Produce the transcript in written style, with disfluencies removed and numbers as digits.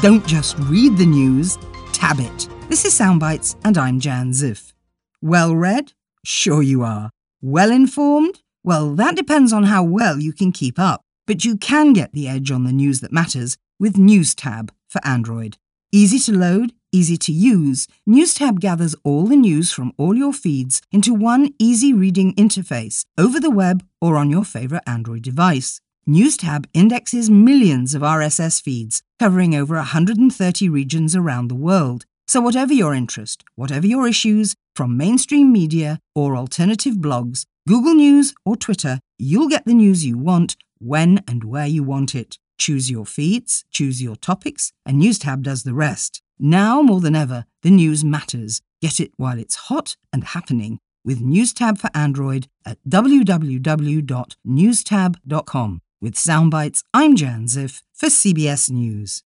Don't just read the news, tab it. This is Soundbites and I'm Jan Ziff. Well read? Sure you are. Well informed? Well, that depends on how well you can keep up. But you can get the edge on the news that matters with NewsTab for Android. Easy to load, easy to use, NewsTab gathers all the news from all your feeds into one easy-reading interface over the web or on your favorite Android device. NewsTab indexes millions of RSS feeds, covering over 130 regions around the world. So whatever your interest, whatever your issues, from mainstream media or alternative blogs, Google News or Twitter, you'll get the news you want, when and where you want it. Choose your feeds, choose your topics, and NewsTab does the rest. Now more than ever, the news matters. Get it while it's hot and happening with NewsTab for Android at www.newstab.com. With Soundbites, I'm Jan Ziff for CBS News.